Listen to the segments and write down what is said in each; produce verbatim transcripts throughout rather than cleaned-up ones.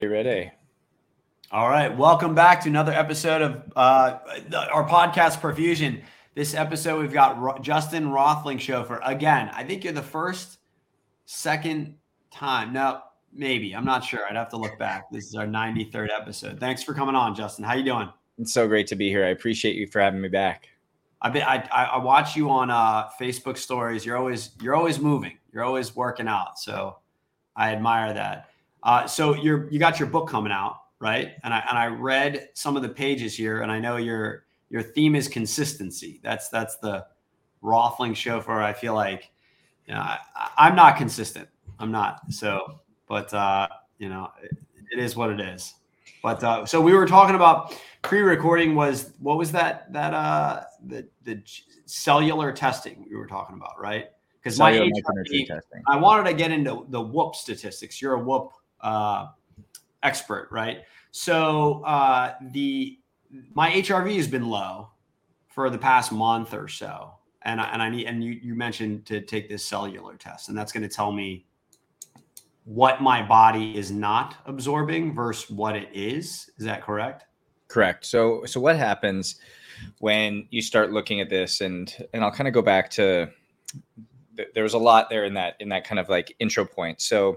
You ready? All right. Welcome back to another episode of uh, our podcast, Perfusion. This episode, we've got Ro- Justin Rothling show for, again, I think you're the first, second time. No, maybe. I'm not sure. I'd have to look back. This is our ninety-third episode. Thanks for coming on, Justin. How you doing? It's so great to be here. I appreciate you for having me back. I've been, I, I, I watch you on uh, Facebook stories. You're always, you're always moving. You're always working out. So I admire that. Uh, so you're, you got your book coming out, right? And I, and I read some of the pages here, and I know your, your theme is consistency. That's, that's the Rothling show for, I feel like, you know, I, I'm not consistent. I'm not. So, but uh, you know, it, it is what it is. But uh, so we were talking about pre-recording was, what was that, that uh, the, the cellular testing we were talking about, right? Because my H R V, I wanted to get into the whoop statistics. You're a whoop uh, expert, right? So uh, the my H R V has been low for the past month or so, and I, and I need and you you mentioned to take this cellular test, and that's going to tell me what my body is not absorbing versus what it is. Is that correct? Correct. So so what happens when you start looking at this, and and I'll kind of go back to there was a lot there in that in that kind of like intro point. So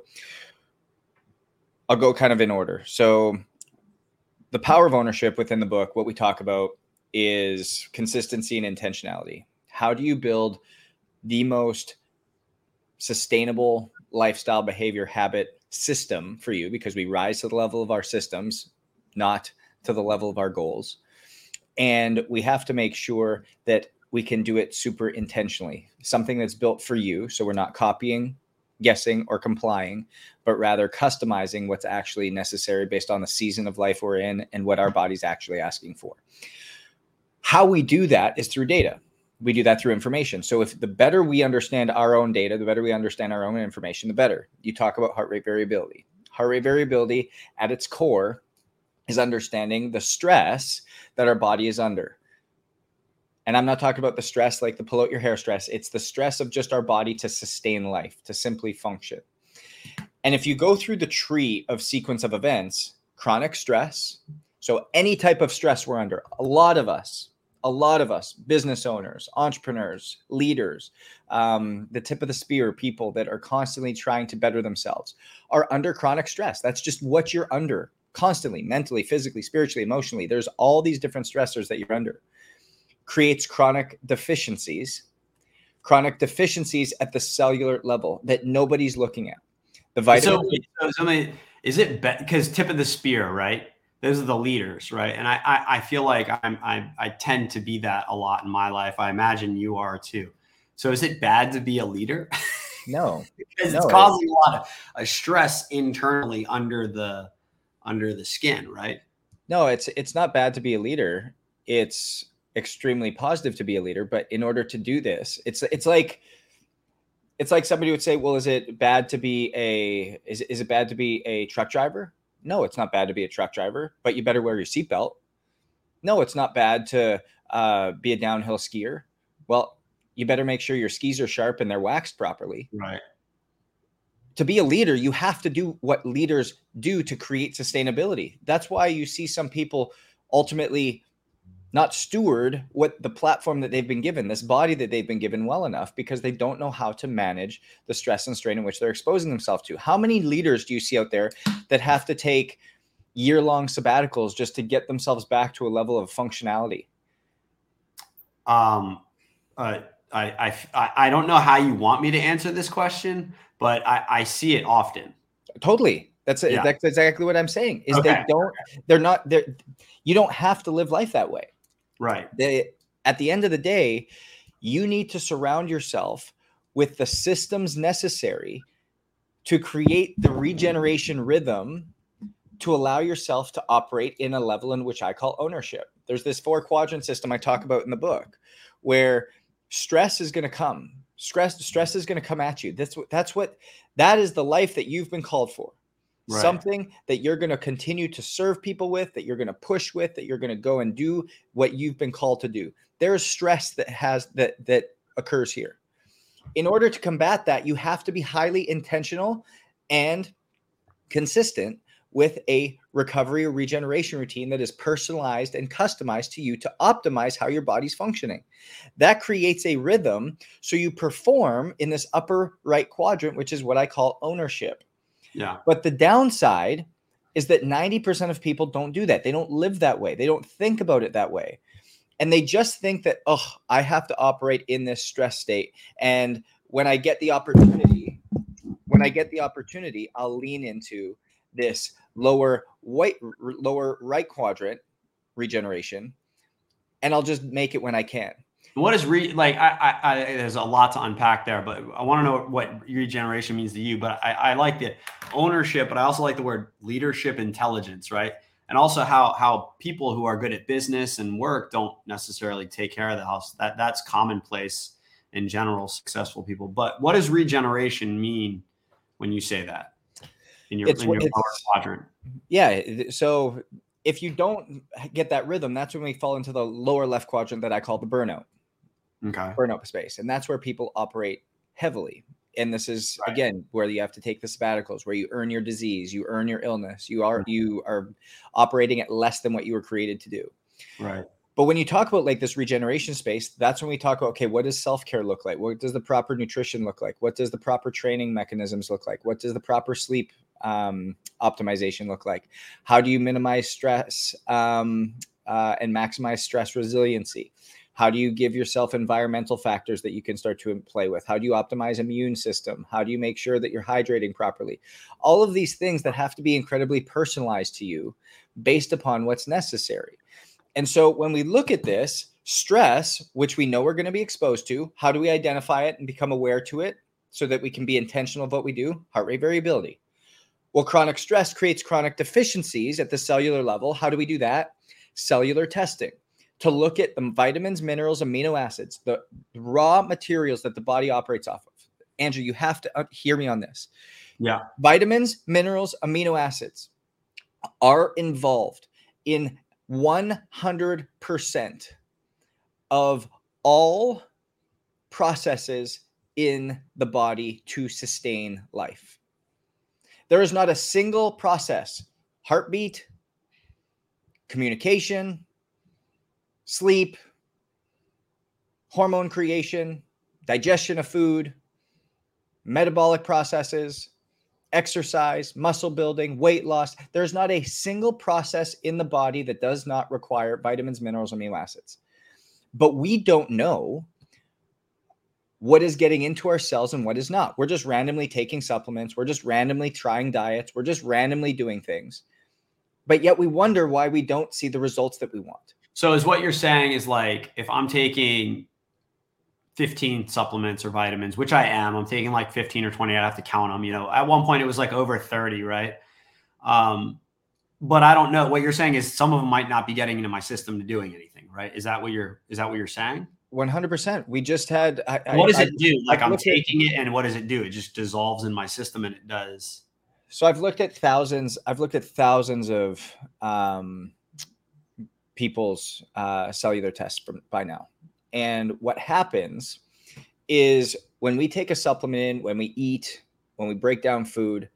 I'll go kind of in order. So the power of ownership within the book, what we talk about is consistency and intentionality. How do you build the most sustainable lifestyle, behavior, habit system for you? Because we rise to the level of our systems, not to the level of our goals. And we have to make sure that we can do it super intentionally, something that's built for you. So we're not copying, guessing, or complying, but rather customizing what's actually necessary based on the season of life we're in and what our body's actually asking for. How we do that is through data. We do that through information. So if the better we understand our own data, the better we understand our own information, the better. You talk about heart rate variability. Heart rate variability at its core is understanding the stress that our body is under. And I'm not talking about the stress like the pull out your hair stress. It's the stress of just our body to sustain life, to simply function. And if you go through the tree of sequence of events, chronic stress, so any type of stress we're under, a lot of us, a lot of us, business owners, entrepreneurs, leaders, um, the tip of the spear, people that are constantly trying to better themselves are under chronic stress. That's just what you're under constantly, mentally, physically, spiritually, emotionally. There's all these different stressors that you're under. Creates chronic deficiencies, chronic deficiencies at the cellular level that nobody's looking at. The vitamin. So, so, so is it because be- tip of the spear, right? Those are the leaders, right? And I, I, I feel like I'm, I, I tend to be that a lot in my life. I imagine you are too. So, is it bad to be a leader? No, because no, it's causing a lot of uh, stress internally under the under the skin, right? No, it's it's not bad to be a leader. It's extremely positive to be a leader, but in order to do this, it's it's like it's like somebody would say, well, is it bad to be a is is it bad to be a truck driver? No, it's not bad to be a truck driver, but you better wear your seatbelt. No, it's not bad to uh, be a downhill skier. Well, you better make sure your skis are sharp and they're waxed properly. Right. To be a leader, you have to do what leaders do to create sustainability. That's why you see some people ultimately not steward what the platform that they've been given, this body that they've been given well enough, because they don't know how to manage the stress and strain in which they're exposing themselves to. How many leaders do you see out there that have to take year-long sabbaticals just to get themselves back to a level of functionality? Um, uh, I, I, I don't know how you want me to answer this question, but I, I see it often. Totally. That's, yeah. that's exactly what I'm saying is okay. they don't, they're not there. You don't have to live life that way. Right. They, at the end of the day, you need to surround yourself with the systems necessary to create the regeneration rhythm to allow yourself to operate in a level in which I call ownership. There's this four quadrant system I talk about in the book where stress is going to come. Stress, stress is going to come at you. That's what, that's what, that is the life that you've been called for. Right. Something that you're going to continue to serve people with, that you're going to push with, that you're going to go and do what you've been called to do. There is stress that has that that occurs here. In order to combat that, you have to be highly intentional and consistent with a recovery or regeneration routine that is personalized and customized to you to optimize how your body's functioning. That creates a rhythm so you perform in this upper right quadrant, which is what I call ownership. Yeah. But the downside is that ninety percent of people don't do that. They don't live that way. They don't think about it that way. And they just think that, oh, I have to operate in this stress state. And when I get the opportunity, when I get the opportunity, I'll lean into this lower white, lower right quadrant regeneration, and I'll just make it when I can. What is re like? I, I, I there's a lot to unpack there, but I want to know what regeneration means to you. But I, I like the ownership, but I also like the word leadership intelligence, right? And also how how people who are good at business and work don't necessarily take care of the house. That that's commonplace in general, successful people. But what does regeneration mean when you say that in your, it's, in your it's, lower quadrant? Yeah. So if you don't get that rhythm, that's when we fall into the lower left quadrant that I call the burnout. Okay. Burnout space. And that's where people operate heavily. And this is, right, again, where you have to take the sabbaticals, where you earn your disease, you earn your illness, you are, you are operating at less than what you were created to do. Right. But when you talk about like this regeneration space, that's when we talk about, okay, what does self-care look like? What does the proper nutrition look like? What does the proper training mechanisms look like? What does the proper sleep um, optimization look like? How do you minimize stress um, uh, and maximize stress resiliency? How do you give yourself environmental factors that you can start to play with? How do you optimize immune system? How do you make sure that you're hydrating properly? All of these things that have to be incredibly personalized to you based upon what's necessary. And so when we look at this, stress, which we know we're going to be exposed to, how do we identify it and become aware to it so that we can be intentional of what we do? Heart rate variability. Well, chronic stress creates chronic deficiencies at the cellular level. How do we do that? Cellular testing. To look at the vitamins, minerals, amino acids, the raw materials that the body operates off of. Andrew, you have to hear me on this. Yeah. Vitamins, minerals, amino acids are involved in one hundred percent of all processes in the body to sustain life. There is not a single process, heartbeat, communication, sleep, hormone creation, digestion of food, metabolic processes, exercise, muscle building, weight loss. There's not a single process in the body that does not require vitamins, minerals, amino acids. But we don't know what is getting into our cells and what is not. We're just randomly taking supplements. We're just randomly trying diets. We're just randomly doing things. But yet we wonder why we don't see the results that we want. So is what you're saying is like, if I'm taking fifteen supplements or vitamins, which I am, I'm taking like fifteen or twenty, I'd have to count them. You know, at one point it was like over thirty, right? Um, but I don't know. What you're saying is some of them might not be getting into my system to doing anything, right? Is that what you're, is that what you're saying? one hundred percent. We just had, I, what does I, it do? Like I've I'm taking at, it and what does it do? It just dissolves in my system and it does. So I've looked at thousands, I've looked at thousands of, um, people's uh, cellular tests from, by now. And what happens is when we take a supplement in, when we eat, when we break down food,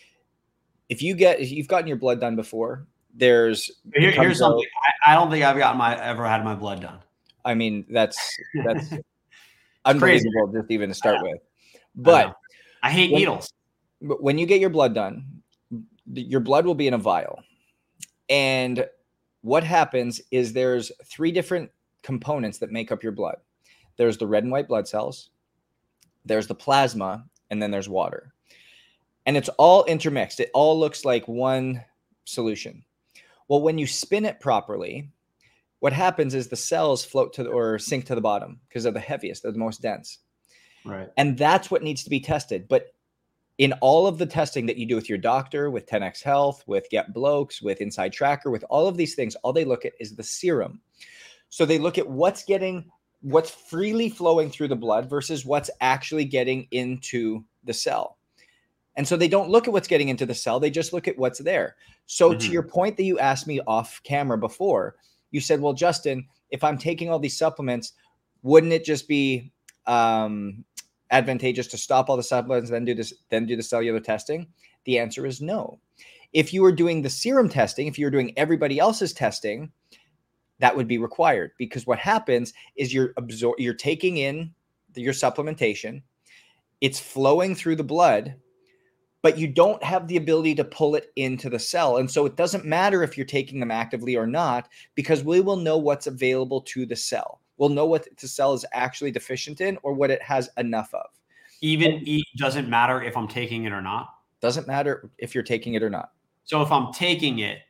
if you get, if you've gotten your blood done before, there's Here, here's something. I, I don't think I've gotten my ever had my blood done. I mean, that's that's unbelievable crazy. Just even to start with. But I, I hate when, needles. But when you get your blood done, your blood will be in a vial. And what happens is there's three different components that make up your blood. There's the red and white blood cells, there's the plasma, and then there's water. And it's all intermixed. It all looks like one solution. Well, when you spin it properly, what happens is the cells float to the, or sink to the bottom because they're the heaviest, they're the most dense. Right. And that's what needs to be tested. But in all of the testing that you do with your doctor, with ten X Health, with Get Blokes, with Inside Tracker, with all of these things, all they look at is the serum. So they look at what's getting, what's freely flowing through the blood versus what's actually getting into the cell. And so they don't look at what's getting into the cell. They just look at what's there. So mm-hmm. to your point that you asked me off camera before, you said, well, Justin, if I'm taking all these supplements, wouldn't it just be um, advantageous to stop all the supplements, then do this, then do the cellular testing? The answer is no. If you were doing the serum testing, if you were doing everybody else's testing, that would be required, because what happens is you're absor- you're taking in the, your supplementation, it's flowing through the blood, but you don't have the ability to pull it into the cell. And so it doesn't matter if you're taking them actively or not, because we will know what's available to the cell. We'll know what the cell is actually deficient in or what it has enough of. Even it doesn't matter if I'm taking it or not. Doesn't matter if you're taking it or not. So if I'm taking it,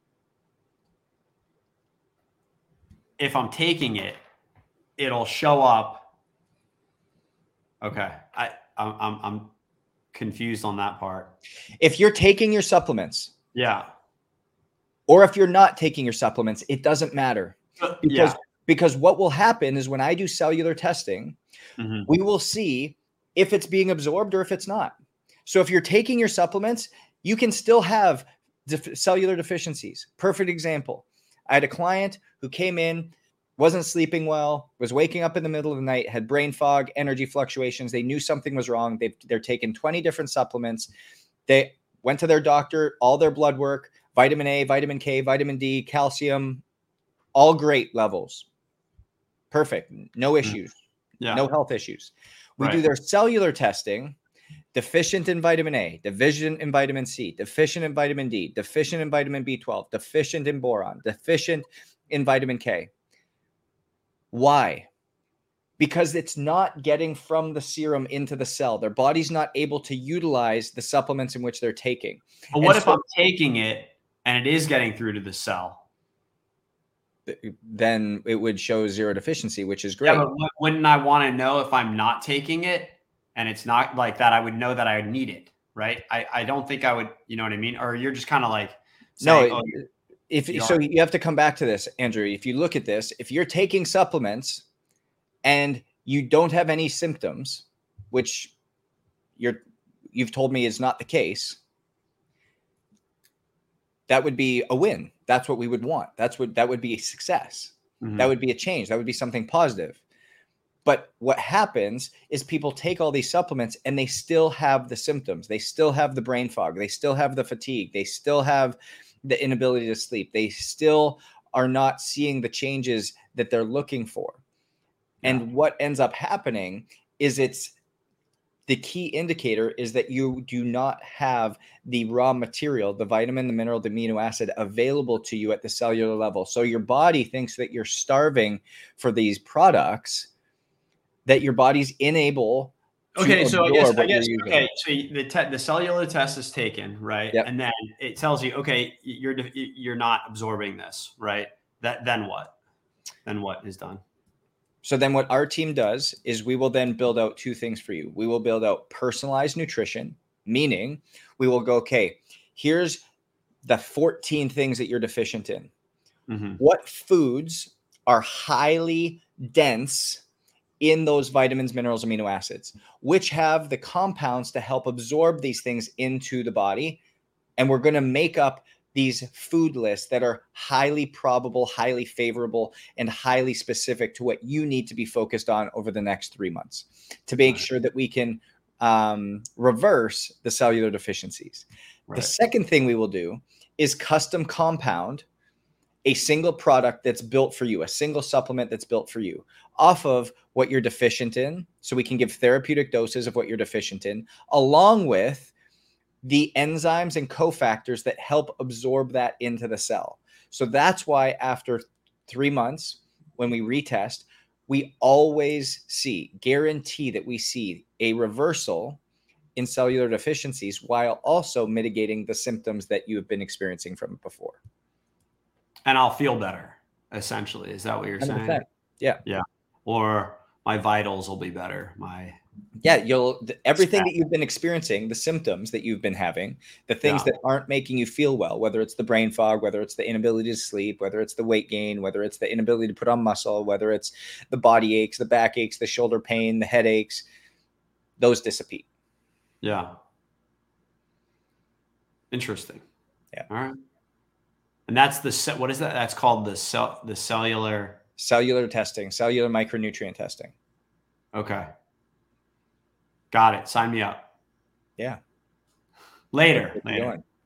if I'm taking it, it'll show up. Okay. I, I'm, I'm, I'm confused on that part. If you're taking your supplements, yeah, or if you're not taking your supplements, it doesn't matter. Uh, Because, yeah. because what will happen is when I do cellular testing, Mhm. we will see if it's being absorbed or if it's not. So if you're taking your supplements, you can still have def- cellular deficiencies. Perfect example. I had a client who came in, wasn't sleeping well, was waking up in the middle of the night, had brain fog, energy fluctuations. They knew something was wrong. They've, they're taking twenty different supplements. They went to their doctor, all their blood work, vitamin A, vitamin K, vitamin D, calcium, all great levels. Perfect. No issues. Yeah. No health issues. We Right. do their cellular testing, deficient in vitamin A, deficient in vitamin C, deficient in vitamin D, deficient in vitamin B twelve, deficient in boron, deficient in vitamin K. Why? Because it's not getting from the serum into the cell. Their body's not able to utilize the supplements in which they're taking. But what And if so- I'm taking it and it is getting through to the cell? Then it would show zero deficiency, which is great. Yeah, but wou- wouldn't I want to know if I'm not taking it and it's not like that? I would know that I would need it, right? I, I don't think I would, you know what I mean? Or you're just kind of like saying, No, oh, if you so, are- you have to come back to this, Andrew. If you look at this, if you're taking supplements and you don't have any symptoms, which you're you've told me is not the case, that would be a win. That's what we would want. That's what that would be a success. Mhm. That would be a change. That would be something positive. But what happens is people take all these supplements and they still have the symptoms. They still have the brain fog. They still have the fatigue. They still have the inability to sleep. They still are not seeing the changes that they're looking for. Yeah. And what ends up happening is it's the key indicator is that you do not have the raw material, the vitamin, the mineral, the amino acid available to you at the cellular level. So your body thinks that you're starving for these products, that your body's unable to Okay, so I guess, absorb I what you're guess using. okay, so you- the te- the cellular test is taken, right? Yep. And then it tells you, okay, you're de- you're not absorbing this, right? That then what? Then what is done? So then what our team does is we will then build out two things for you. We will build out personalized nutrition, meaning we will go, okay, here's the fourteen things that you're deficient in. Mhm. What foods are highly dense in those vitamins, minerals, amino acids, which have the compounds to help absorb these things into the body. And we're going to make up these food lists that are highly probable, highly favorable, and highly specific to what you need to be focused on over the next three months to make Right. sure that we can um, reverse the cellular deficiencies. Right. The second thing we will do is custom compound a single product that's built for you, a single supplement that's built for you off of what you're deficient in. So we can give therapeutic doses of what you're deficient in, along with the enzymes and cofactors that help absorb that into the cell. So that's why after three months, when we retest, we always see, guarantee that we see a reversal in cellular deficiencies while also mitigating the symptoms that you have been experiencing from it before. And I'll feel better, essentially. Is that what you're one hundred saying? percent. Yeah. Yeah. Or my vitals will be better. My Yeah, you'll th- everything that you've been experiencing, the symptoms that you've been having, the things Yeah. that aren't making you feel well, whether it's the brain fog, whether it's the inability to sleep, whether it's the weight gain, whether it's the inability to put on muscle, whether it's the body aches, the back aches, the shoulder pain, the headaches, those dissipate. Yeah. Interesting. Yeah. All right. And that's the ce- what is that? That's called the cell the cellular. Cellular testing, cellular micronutrient testing. Okay. Got it. Sign me up. Yeah. Later. Keep Later. going.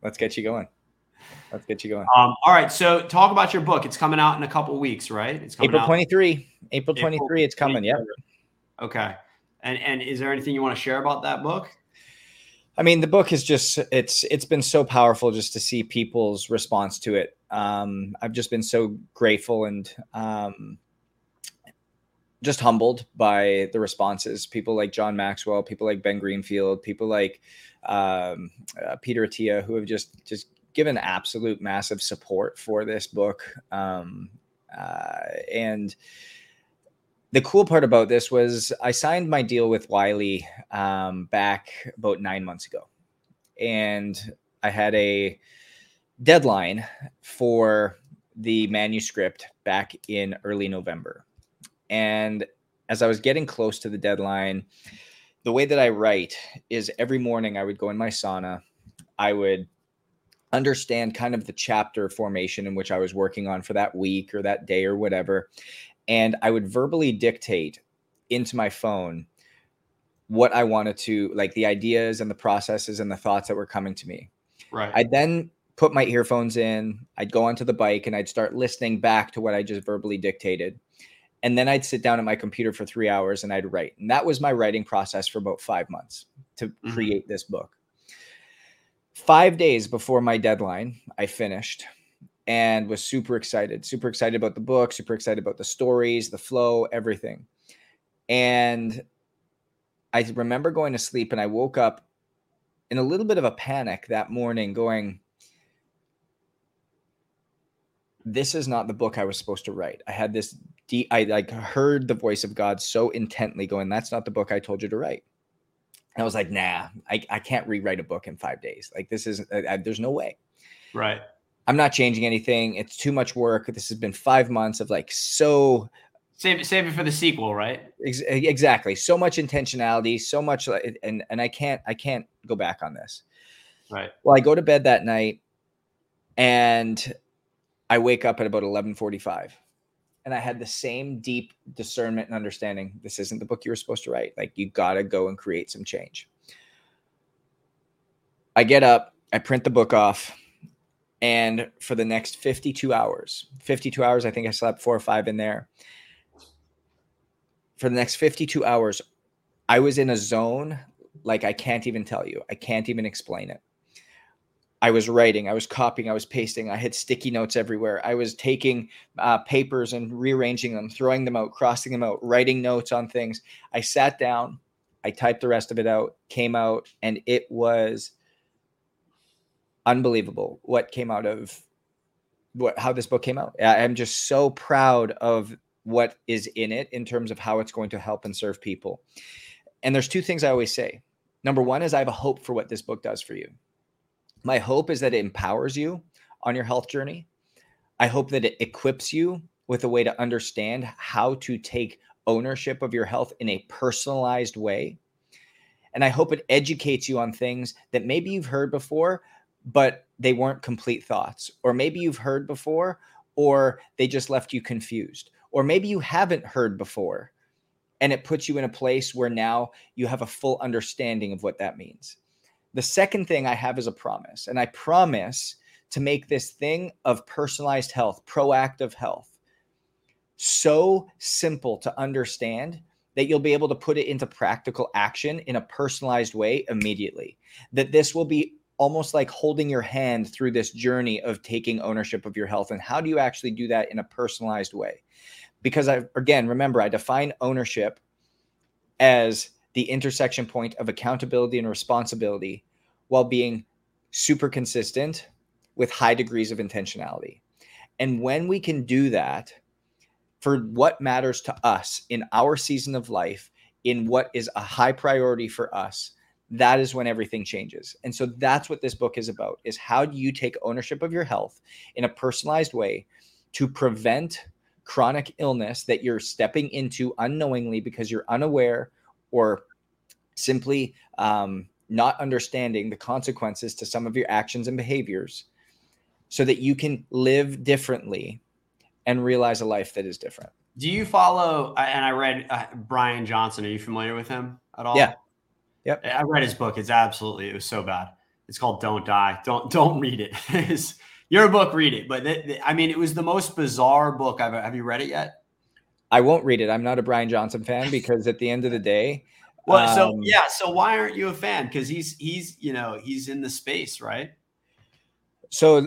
Let's get you going. Let's get you going. Um, all right. So talk about your book. It's coming out in a couple weeks, right? It's coming April out twenty-thhree. April twenty-three. April it's coming. Yep. Okay. And and is there anything you want to share about that book? I mean, the book is just, it's, it's been so powerful just to see people's response to it. Um, I've just been so grateful and, um, just humbled by the responses. People like John Maxwell, people like Ben Greenfield, people like, um, uh, Peter Attia, who have just, just given absolute massive support for this book. Um, uh, and, the cool part about this was I signed my deal with Wiley um, back about nine months ago. And I had a deadline for the manuscript back in early November. And as I was getting close to the deadline, the way that I write is every morning I would go in my sauna. I would understand kind of the chapter formation in which I was working on for that week or that day or whatever. And I would verbally dictate into my phone what I wanted to, like the ideas and the processes and the thoughts that were coming to me. Right. I'd then put my earphones in, I'd go onto the bike and I'd start listening back to what I just verbally dictated. And then I'd sit down at my computer for three hours and I'd write. And that was my writing process for about five months to mm-hmm. create this book. Five days before my deadline, I finished. And was super excited, super excited about the book, super excited about the stories, the flow, everything. And I remember going to sleep and I woke up in a little bit of a panic that morning going, this is not the book I was supposed to write. I had this, deep, I like heard the voice of God so intently going, that's not the book I told you to write. And I was like, nah, I, I can't rewrite a book in five days. Like this is, uh, there's no way. Right. I'm not changing anything. It's too much work. This has been five months of like, so save, save it for the sequel, right? Ex- exactly. So much intentionality, so much. And, and I can't, I can't go back on this. Right. Well, I go to bed that night and I wake up at about eleven forty-five and I had the same deep discernment and understanding. This isn't the book you were supposed to write. Like you got to go and create some change. I get up, I print the book off. And for the next fifty-two hours, fifty-two hours, I think I slept four or five in there. For the next fifty-two hours, I was in a zone like I can't even tell you. I can't even explain it. I was writing, I was copying, I was pasting. I had sticky notes everywhere. I was taking uh, papers and rearranging them, throwing them out, crossing them out, writing notes on things. I sat down, I typed the rest of it out, came out, and it was unbelievable what came out of what, how this book came out. I'm just so proud of what is in it in terms of how it's going to help and serve people. And there's two things I always say. Number one is I have a hope for what this book does for you. My hope is that it empowers you on your health journey. I hope that it equips you with a way to understand how to take ownership of your health in a personalized way. And I hope it educates you on things that maybe you've heard before, but they weren't complete thoughts, or maybe you've heard before, or they just left you confused, or maybe you haven't heard before and it puts you in a place where now you have a full understanding of what that means. The second thing I have is a promise, and I promise to make this thing of personalized health, proactive health, so simple to understand that you'll be able to put it into practical action in a personalized way immediately. That this will be almost like holding your hand through this journey of taking ownership of your health. And how do you actually do that in a personalized way? Because I, again, remember, I define ownership as the intersection point of accountability and responsibility while being super consistent with high degrees of intentionality. And when we can do that for what matters to us in our season of life, in what is a high priority for us, that is when everything changes. And so that's what this book is about, is how do you take ownership of your health in a personalized way to prevent chronic illness that you're stepping into unknowingly because you're unaware or simply um, not understanding the consequences to some of your actions and behaviors, so that you can live differently and realize a life that is different. Do you follow, and I read uh, Brian Johnson. Are you familiar with him at all? Yeah. Yep. I read his book. It's absolutely, it was so bad. It's called Don't Die. Don't don't read it. It's your book, read it. But th- th- I mean, it was the most bizarre book I've ever. Have you read it yet? I won't read it. I'm not a Brian Johnson fan because at the end of the day, well, so um, yeah. So why aren't you a fan? Because he's he's you know he's in the space, right? So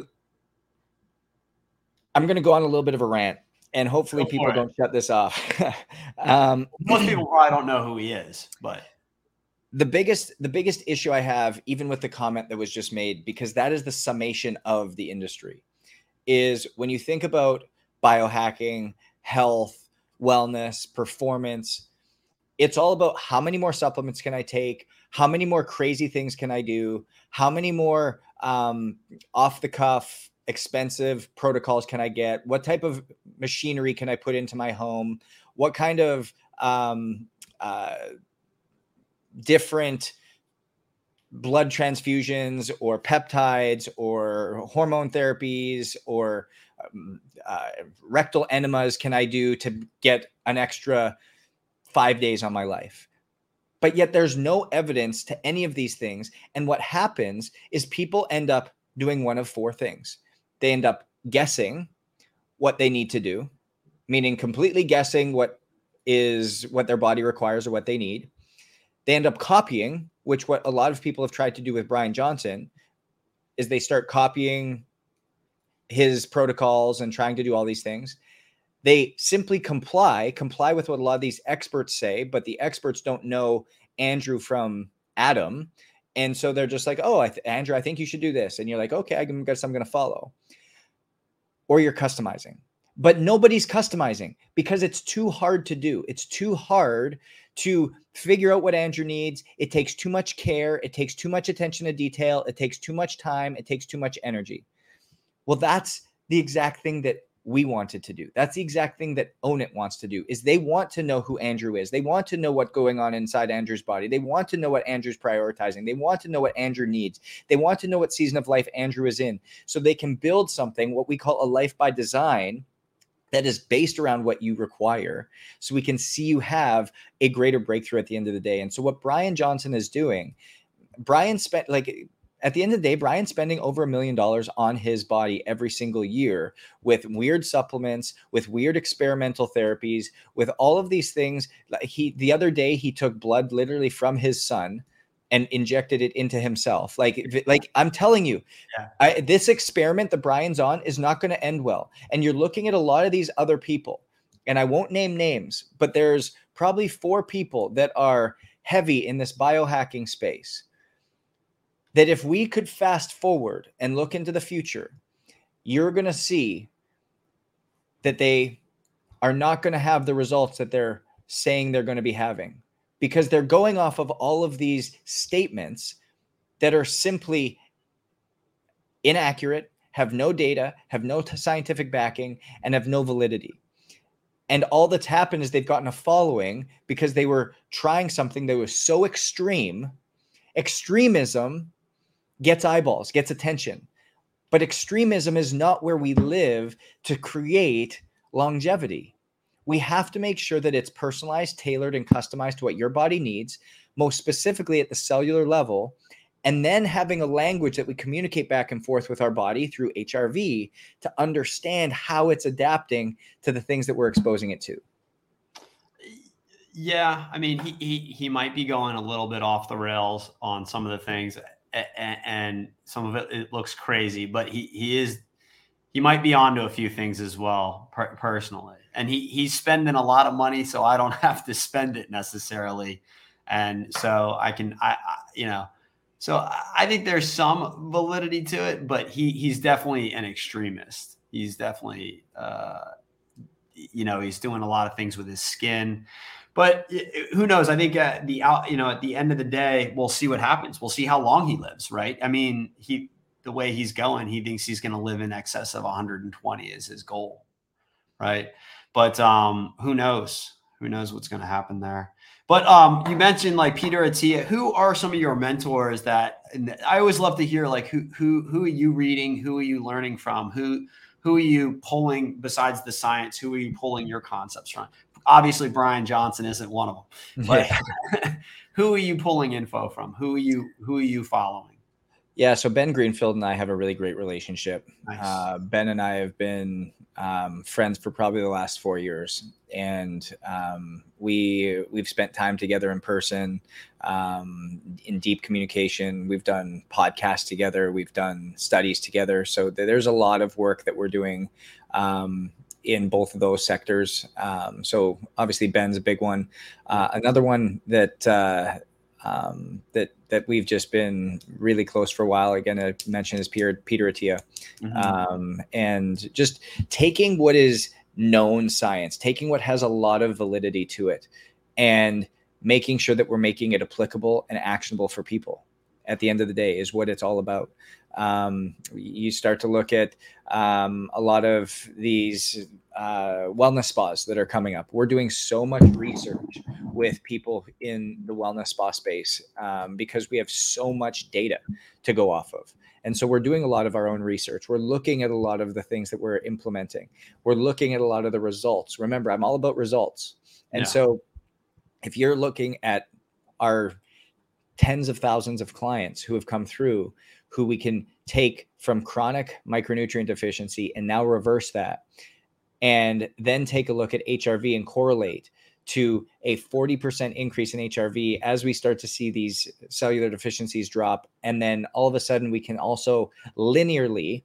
I'm going to go on a little bit of a rant, and hopefully people don't shut this off. um, Most people probably don't know who he is, but the biggest the biggest issue I have, even with the comment that was just made, because that is the summation of the industry, is when you think about biohacking, health, wellness, performance, it's all about how many more supplements can I take? How many more crazy things can I do? How many more um, off the cuff, expensive protocols can I get? What type of machinery can I put into my home? What kind of um, uh, different blood transfusions or peptides or hormone therapies or um, uh, rectal enemas can I do to get an extra five days on my life? But yet there's no evidence to any of these things. And what happens is people end up doing one of four things. They end up guessing what they need to do, meaning completely guessing what is what their body requires or what they need. They end up copying, which what a lot of people have tried to do with Brian Johnson is they start copying his protocols and trying to do all these things. They simply comply, comply with what a lot of these experts say, but the experts don't know Andrew from Adam. And so they're just like, oh, I th- Andrew, I think you should do this. And you're like, okay, I guess I'm going to follow. Or you're customizing. But nobody's customizing because it's too hard to do. It's too hard to figure out what Andrew needs. It takes too much care. It takes too much attention to detail. It takes too much time. It takes too much energy. Well, that's the exact thing that we wanted to do. That's the exact thing that Own It wants to do, is they want to know who Andrew is. They want to know what's going on inside Andrew's body. They want to know what Andrew's prioritizing. They want to know what Andrew needs. They want to know what season of life Andrew is in so they can build something, what we call a life by design, that is based around what you require, so we can see you have a greater breakthrough at the end of the day. And so what Brian Johnson is doing, Brian spent like at the end of the day, Brian's spending over a million dollars on his body every single year with weird supplements, with weird experimental therapies, with all of these things. He, the other day, he took blood literally from his son and injected it into himself. Like, like I'm telling you, yeah. I, this experiment that Brian's on is not going to end well. And you're looking at a lot of these other people, and I won't name names, but there's probably four people that are heavy in this biohacking space, that if we could fast forward and look into the future, you're going to see that they are not going to have the results that they're saying they're going to be having, because they're going off of all of these statements that are simply inaccurate, have no data, have no t- scientific backing, and have no validity. And all that's happened is they've gotten a following because they were trying something that was so extreme. Extremism gets eyeballs, gets attention. But extremism is not where we live to create longevity. We have to make sure that it's personalized, tailored, and customized to what your body needs, most specifically at the cellular level, and then having a language that we communicate back and forth with our body through H R V to understand how it's adapting to the things that we're exposing it to. Yeah, I mean, he he, he might be going a little bit off the rails on some of the things. And some of it, it looks crazy, but he, he is, he might be onto a few things as well, per, personally. And he, he's spending a lot of money, so I don't have to spend it necessarily. And so I can, I, I you know, so I think there's some validity to it, but he, he's definitely an extremist. He's definitely, uh, you know, he's doing a lot of things with his skin. But who knows? I think at the out, you know, at the end of the day, we'll see what happens. We'll see how long he lives, right? I mean, he the way he's going, he thinks he's going to live in excess of one hundred twenty is his goal, right? But um, who knows? Who knows what's going to happen there? But um, you mentioned like Peter Attia. Who are some of your mentors that? And I always love to hear like who who who are you reading? Who are you learning from? Who who are you pulling besides the science? Who are you pulling your concepts from? Obviously, Brian Johnson isn't one of them. But Yeah. who are you pulling info from? Who are you who are you following? Yeah, so Ben Greenfield and I have a really great relationship. Nice. Uh, Ben and I have been um, friends for probably the last four years, and um, we we've spent time together in person, um, in deep communication. We've done podcasts together. We've done studies together. So th- there's a lot of work that we're doing um, in both of those sectors. Um, so obviously Ben's a big one. Uh, another one that. Uh, Um, that that we've just been really close for a while. Again, I mentioned is Peter Peter Attia, Mm-hmm. um, and just taking what is known science, taking what has a lot of validity to it, and making sure that we're making it applicable and actionable for people. At the end of the day, is what it's all about. Um, you start to look at um, a lot of these uh, wellness spas that are coming up. We're doing so much research with people in the wellness spa space um, because we have so much data to go off of. And so we're doing a lot of our own research. We're looking at a lot of the things that we're implementing. We're looking at a lot of the results. Remember, I'm all about results. And Yeah. so if you're looking at our tens of thousands of clients who have come through, who we can take from chronic micronutrient deficiency and now reverse that, and then take a look at H R V and correlate to a forty percent increase in H R V as we start to see these cellular deficiencies drop. And then all of a sudden we can also linearly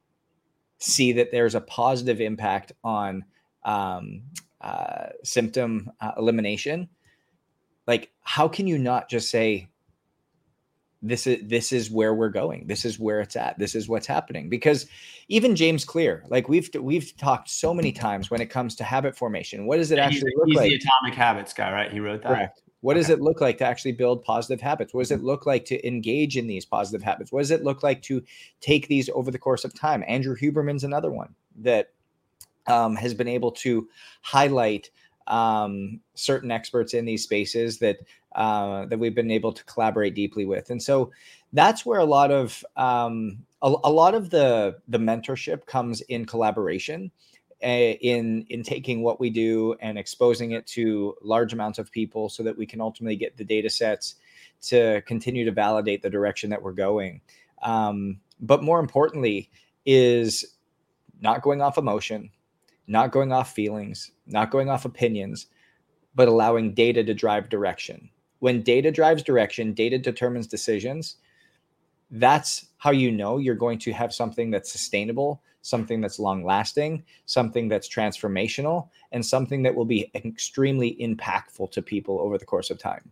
see that there's a positive impact on um, uh, symptom uh, elimination. Like, how can you not just say, this is this is where we're going. This is where it's at. This is what's happening. Because even James Clear, like we've we've talked so many times when it comes to habit formation. What does it actually he's, look he's like? He's the Atomic Habits guy, right? He wrote that. Correct. What Okay. does it look like to actually build positive habits? What does it look like to engage in these positive habits? What does it look like to take these over the course of time? Andrew Huberman's another one that um, has been able to highlight um, certain experts in these spaces that uh, that we've been able to collaborate deeply with. And so that's where a lot of um, a, a lot of the the mentorship comes in collaboration, uh, in in taking what we do and exposing it to large amounts of people so that we can ultimately get the data sets to continue to validate the direction that we're going. Um, but more importantly is not going off emotion, not going off feelings, not going off opinions, but allowing data to drive direction. When data drives direction, data determines decisions. That's how you know you're going to have something that's sustainable, something that's long lasting, something that's transformational, and something that will be extremely impactful to people over the course of time.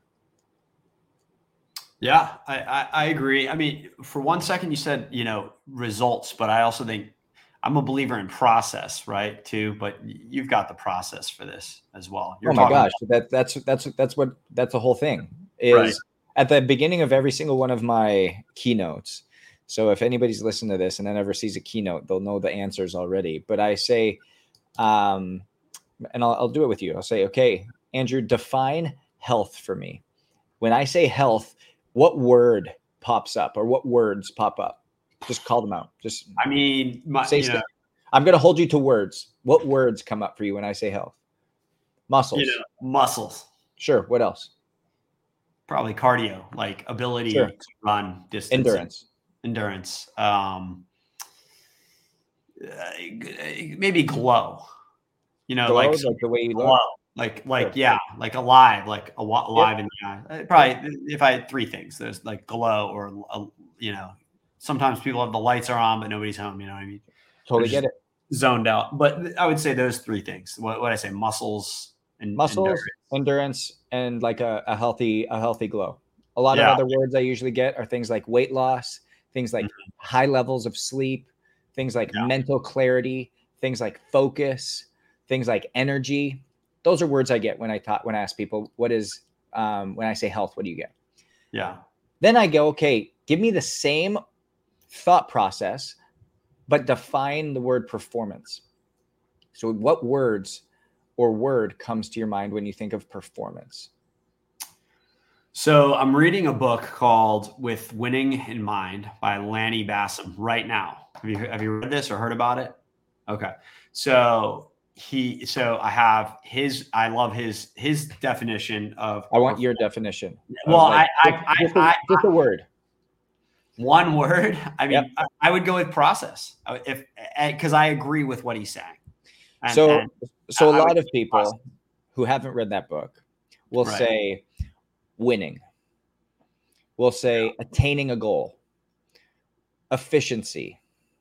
Yeah, I, I, I agree. I mean, for one second you said, you know, results, but I also think I'm a believer in process, right? Too, but you've got the process for this as well. You're oh my gosh, about- that that's that's that's what that's the whole thing is. Right. At the beginning of every single one of my keynotes. So if anybody's listened to this and then ever sees a keynote, they'll know the answers already. But I say, um, and I'll, I'll do it with you. I'll say, okay, Andrew, define health for me. When I say health, what word pops up or what words pop up? Just call them out. Just I mean, my, say you know, I'm going to hold you to words. What words come up for you when I say health? Muscles. you know, muscles, Sure. What else? probably cardio, like ability Sure. to run distance, Endurance. endurance. Um, uh, maybe glow. You know, Glow, like, like the way you glow, look. like like Sure. yeah, like alive, like a, alive in the eye. Probably if I had three things, there's like glow or uh, you know, sometimes people have the lights are on but nobody's home. You know what I mean? Totally They're get it. zoned out. But I would say those three things. What what I say, muscles and Muscles, endurance. endurance, and like a, a healthy a healthy glow. A lot Yeah. of other words I usually get are things like weight loss, things like Mhm. high levels of sleep, things like Yeah. mental clarity, things like focus, things like energy. Those are words I get when I talk when I ask people what is um, when I say health, what do you get? Yeah. Then I go, okay, give me the same thought process, but define the word performance. So what words or word comes to your mind when you think of performance? So I'm reading a book called With Winning in Mind by Lanny Bassam right now. Have you have you read this or heard about it? Okay. So he so I have his I love his his definition of I want your definition. well, like, I, just, I, just, I, a, just a word. One word. I mean, Yep. I, I would go with process if, because I agree with what he's saying. And, so, and so a I lot would of people process. who haven't read that book will Right. say winning, will say attaining a goal, efficiency,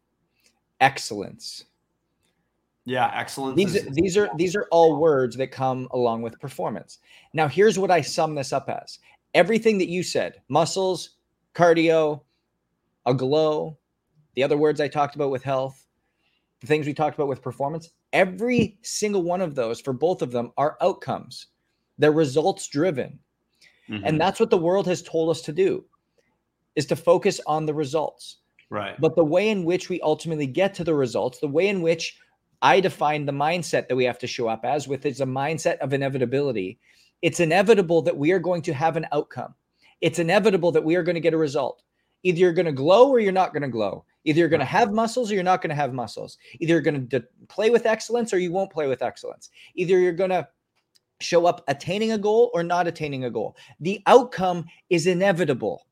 excellence. Yeah, excellence. These, is, these are these are all words that come along with performance. Now, here's what I sum this up as. Everything that you said, muscles, cardio, a glow, the other words I talked about with health, the things we talked about with performance, every single one of those for both of them are outcomes. They're results driven. mm-hmm. And that's what the world has told us to do, is to focus on the results. Right. But the way in which we ultimately get to the results, the way in which I define the mindset that we have to show up as with is a mindset of inevitability. It's inevitable that we are going to have an outcome. It's inevitable that we are going to get a result. Either you're going to glow or you're not going to glow. Either you're going to have muscles or you're not going to have muscles. Either you're going to play with excellence or you won't play with excellence. Either you're going to show up attaining a goal or not attaining a goal. The outcome is inevitable.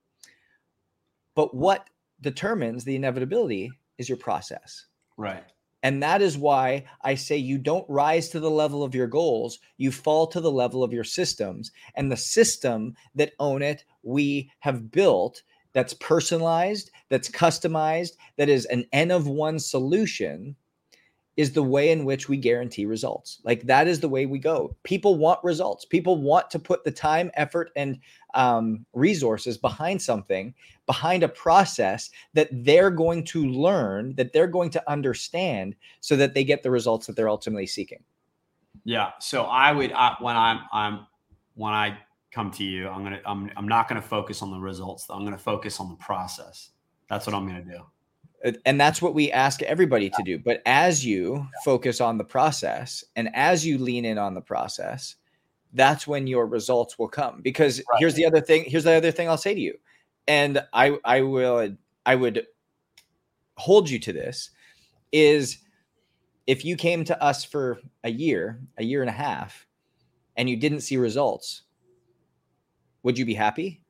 But what determines the inevitability is your process. Right. And that is why I say you don't rise to the level of your goals. You fall to the level of your systems. And the system that Own It, we have built, that's personalized, that's customized, that is an N of one solution, is the way in which we guarantee results. Like, that is the way we go. People want results. People want to put the time, effort, and um, resources behind something, behind a process that they're going to learn, that they're going to understand, so that they get the results that they're ultimately seeking. Yeah. So I would, I, when I'm, I'm, when I come to you, I'm going to, I'm, I'm not going to focus on the results. I'm going to focus on the process. That's what I'm going to do. And that's what we ask everybody to do. But as you focus on the process and as you lean in on the process, that's when your results will come. Because right. here's the other thing. Here's the other thing I'll say to you. And I, I will, I would hold you to this, is if you came to us for a year, a year and a half, and you didn't see results, would you be happy?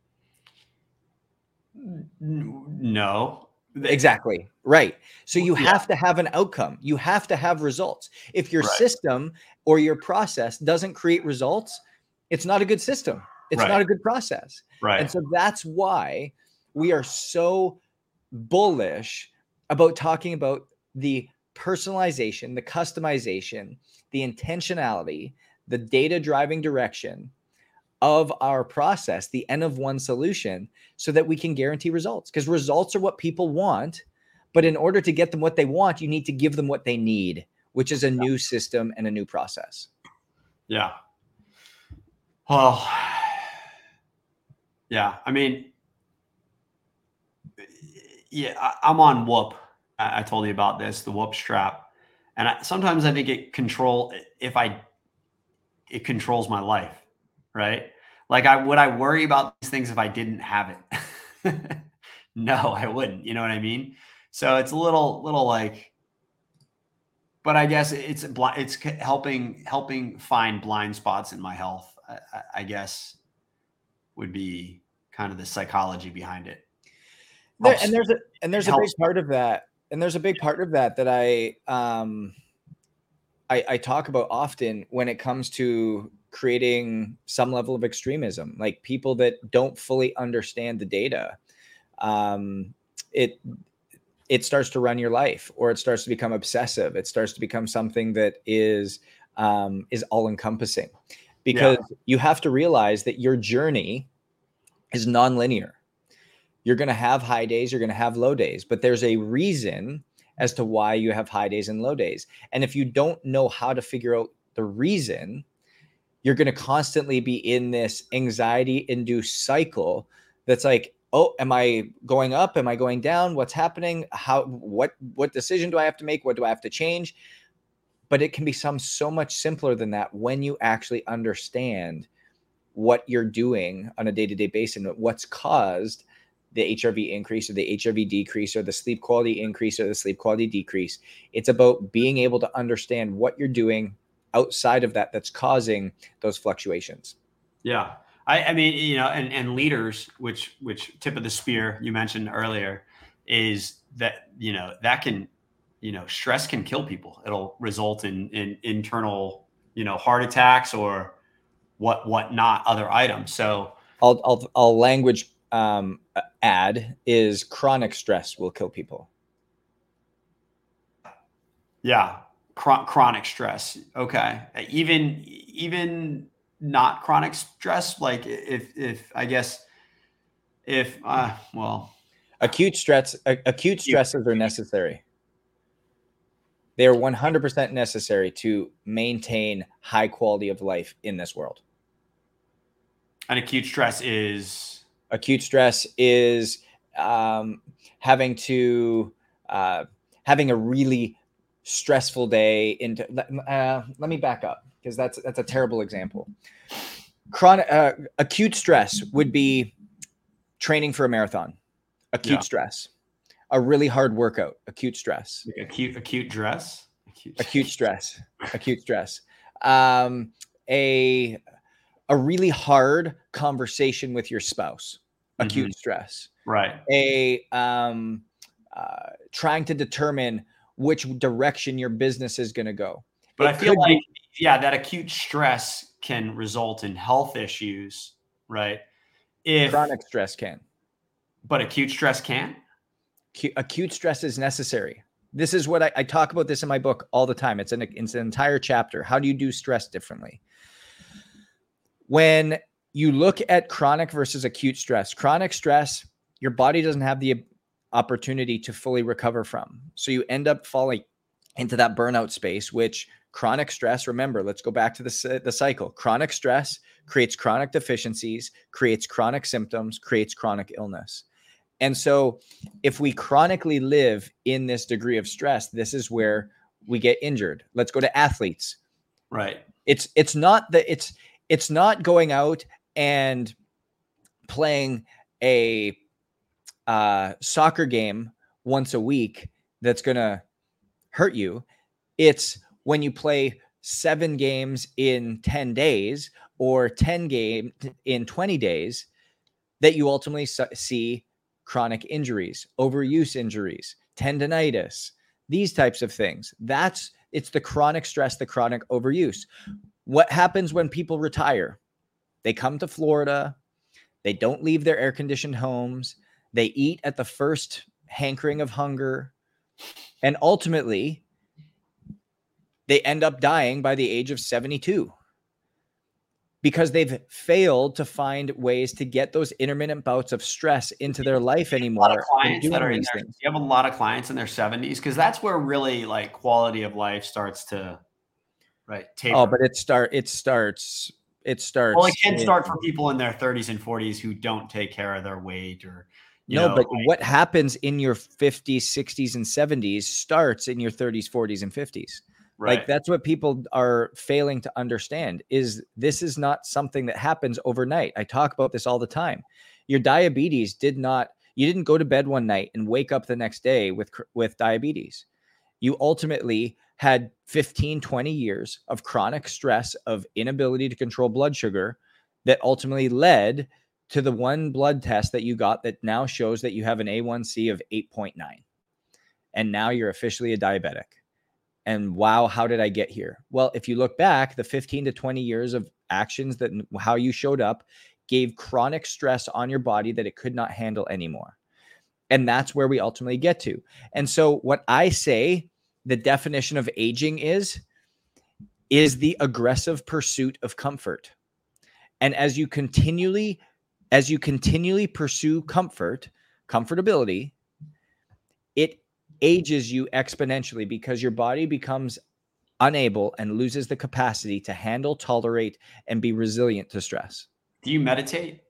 No. Exactly. Right. So you yeah. have to have an outcome. You have to have results. If your right. system or your process doesn't create results, it's not a good system. It's right. not a good process. Right. And so that's why we are so bullish about talking about the personalization, the customization, the intentionality, the data driving direction of our process, the N of one solution, so that we can guarantee results. Because results are what people want. But in order to get them what they want, you need to give them what they need, which is a new system and a new process. Yeah. Well, yeah. I mean, yeah, I, I'm on Whoop. I, I told you about this, the Whoop strap. And I, sometimes I think it control, if I, it controls my life. Right? Like, I would I worry about these things if I didn't have it? No, I wouldn't. You know what I mean? So it's a little, little like, but I guess it's it's helping helping find blind spots in my health. I, I guess would be kind of the psychology behind it. There, and there's a and there's a big part of that, and there's a big part of that that I um I, I talk about often when it comes to creating some level of extremism, like people that don't fully understand the data. Um, it, it starts to run your life, or it starts to become obsessive. It starts to become something that is, um, is all encompassing, because yeah. you have to realize that your journey is nonlinear. You're going to have high days, you're going to have low days, but there's a reason as to why you have high days and low days. And if you don't know how to figure out the reason, you're going to constantly be in this anxiety-induced cycle that's like, oh, am I going up? Am I going down? What's happening? How, what, what decision do I have to make? What do I have to change? But it can become so much simpler than that when you actually understand what you're doing on a day-to-day basis and what's caused the H R V increase or the H R V decrease or the sleep quality increase or the sleep quality decrease. It's about being able to understand what you're doing outside of that that's causing those fluctuations. Yeah. I, I mean, you know, and, and leaders, which, which tip of the spear you mentioned earlier, is that, you know, that can, you know, stress can kill people. It'll result in, in internal, you know, heart attacks or what, what not other items. So I'll, I'll, I'll language um, add is chronic stress will kill people. Yeah. Chron- chronic stress. Okay. Even, even not chronic stress. Like if, if I guess if, uh, well, acute stress, acute stresses are necessary. They are one hundred percent necessary to maintain high quality of life in this world. And acute stress is? Acute stress is um, having to, uh, having a really stressful day into, uh, let me back up because that's, that's a terrible example. Chronic, uh, acute stress would be training for a marathon, acute yeah. stress, a really hard workout, acute stress, like acute, acute dress, acute, acute stress, acute stress, um, a, a really hard conversation with your spouse, acute mm-hmm. stress, right? A, um, uh, trying to determine which direction your business is going to go. But it I feel like, be- yeah, that acute stress can result in health issues, right? If chronic stress can. But acute stress can? Acute, acute stress is necessary. This is what I, I talk about this in my book all the time. It's an, it's an entire chapter. How do you do stress differently? When you look at chronic versus acute stress, chronic stress, your body doesn't have the opportunity to fully recover from. So you end up falling into that burnout space, which chronic stress, remember, let's go back to the, the cycle. Chronic stress creates chronic deficiencies, creates chronic symptoms, creates chronic illness. And so if we chronically live in this degree of stress, this is where we get injured. Let's go to athletes. Right. It's, it's not that it's, it's not going out and playing a uh, soccer game once a week that's going to hurt you. It's when you play seven games in ten days or ten games in twenty days that you ultimately see chronic injuries, overuse injuries, tendonitis, these types of things. That's, it's the chronic stress, the chronic overuse. What happens when people retire? They come to Florida. They don't leave their air-conditioned homes. They eat at the first hankering of hunger. And ultimately, they end up dying by the age of seventy-two because they've failed to find ways to get those intermittent bouts of stress into their life anymore. A lot of clients that are in their, you have a lot of clients in their seventies because that's where really like quality of life starts to right taper. Oh, but it start it starts it starts. Well, it can start for people in their thirties and forties who don't take care of their weight or you no, know, but like, what happens in your fifties, sixties, and seventies starts in your thirties, forties, and fifties. Right. Like that's what people are failing to understand is this is not something that happens overnight. I talk about this all the time. Your diabetes did not, you didn't go to bed one night and wake up the next day with, with diabetes. You ultimately had fifteen, twenty years of chronic stress of inability to control blood sugar that ultimately led to the one blood test that you got that now shows that you have an A one C of eight point nine. And now you're officially a diabetic. And wow, how did I get here? Well, if you look back, the fifteen to twenty years of actions that how you showed up gave chronic stress on your body that it could not handle anymore. And that's where we ultimately get to. And so what I say the definition of aging is, is the aggressive pursuit of comfort. And as you continually, as you continually pursue comfort, comfortability, it ages you exponentially because your body becomes unable and loses the capacity to handle, tolerate, and be resilient to stress. Do you meditate?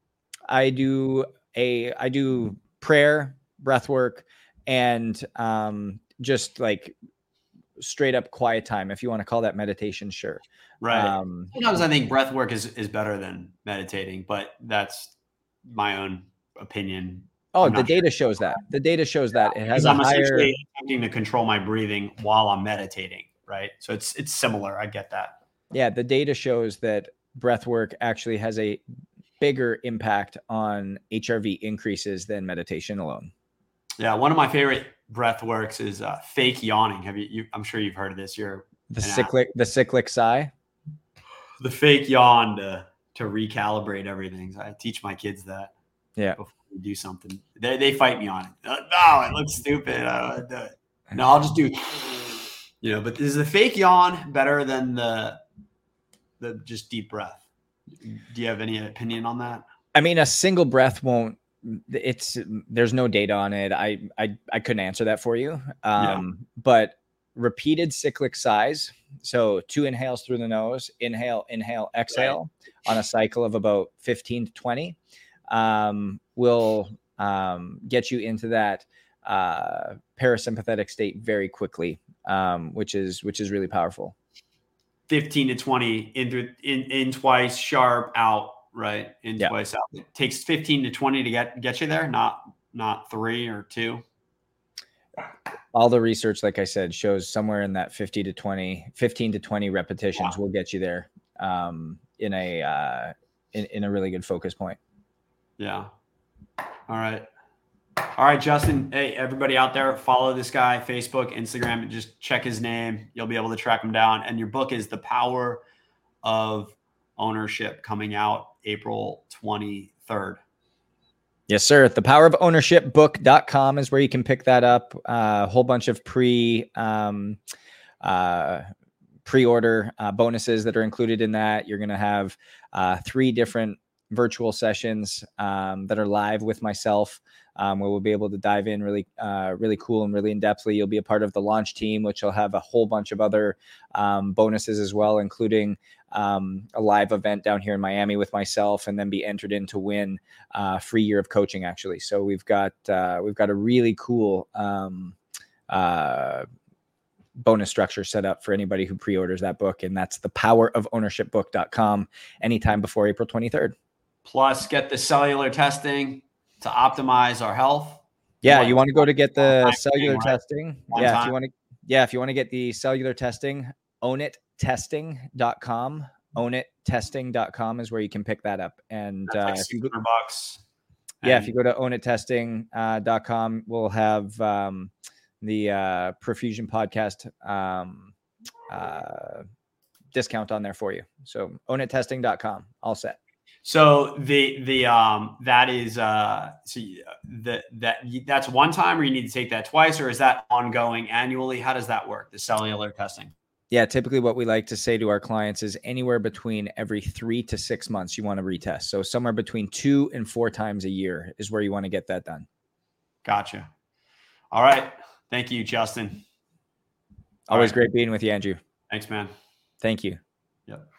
I do a, I do prayer, breath work, and um, just like straight up quiet time. If you want to call that meditation, sure. Right. Um, Sometimes I think breath work is, is better than meditating, but that's my own opinion. Oh, the data sure. shows that. The data shows yeah, that it has a I'm higher. essentially attempting to control my breathing while I'm meditating, right? So it's it's similar. I get that. Yeah, the data shows that breath work actually has a bigger impact on H R V increases than meditation alone. Yeah. One of my favorite breath works is uh, fake yawning. Have you, you, I'm sure you've heard of this. You're the cyclic, athlete. the cyclic sigh, the fake yawn to, to recalibrate everything. So I teach my kids that. Yeah. Before we do something, they, they fight me on it. No, it looks stupid. I don't do it. No, I'll just do, you know, but is the fake yawn better than the, the just deep breath? Do you have any opinion on that? I mean, a single breath won't, it's, there's no data on it. I, I, I couldn't answer that for you. Um, yeah. But repeated cyclic sighs. So two inhales through the nose, inhale, inhale, exhale right. on a cycle of about fifteen to twenty. Um, will um, get you into that uh, parasympathetic state very quickly, um, which is which is really powerful. fifteen to twenty in through, in in twice, sharp, out, right? In yeah. twice, out. It takes fifteen to twenty to get get you there, not not three or two. All the research, like I said, shows somewhere in that fifty to twenty, fifteen to twenty repetitions wow. will get you there um, in a uh, in, in a really good focus point. Yeah. All right. All right, Justin. Hey, everybody out there, follow this guy, Facebook, Instagram, and just check his name. You'll be able to track him down. And your book is The Power of Ownership, coming out April twenty-third. Yes, sir. The power of ownership book dot com is where you can pick that up. A uh, whole bunch of pre um, uh, pre-order uh, bonuses that are included in that. You're going to have uh, three different virtual sessions um, that are live with myself, um, where we'll be able to dive in really, uh, really cool and really in depthly. You'll be a part of the launch team, which will have a whole bunch of other um, bonuses as well, including um, a live event down here in Miami with myself, and then be entered in to win a uh, free year of coaching. Actually, so we've got uh, we've got a really cool um, uh, bonus structure set up for anybody who pre-orders that book, and that's the power of ownership book dot com anytime before April twenty-third. Plus, get the cellular testing to optimize our health. Yeah, you want to go to get the cellular right? testing. One yeah, time. if you want to, yeah, if you want to get the cellular testing, own it testing dot com. own it testing dot com is where you can pick that up. And That's like uh, if you go, bucks. yeah, And if you go to own it testing dot com, we'll have um, the uh, Profusion podcast um, uh, discount on there for you. So own it testing dot com, all set. So the the um that is uh so the that that's one time, or you need to take that twice, or is that ongoing annually? How does that work? The cellular testing. Yeah, typically what we like to say to our clients is anywhere between every three to six months you want to retest. So somewhere between two and four times a year is where you want to get that done. Gotcha. All right. Thank you, Justin. Always right. Great being with you, Andrew. Thanks, man. Thank you. Yep.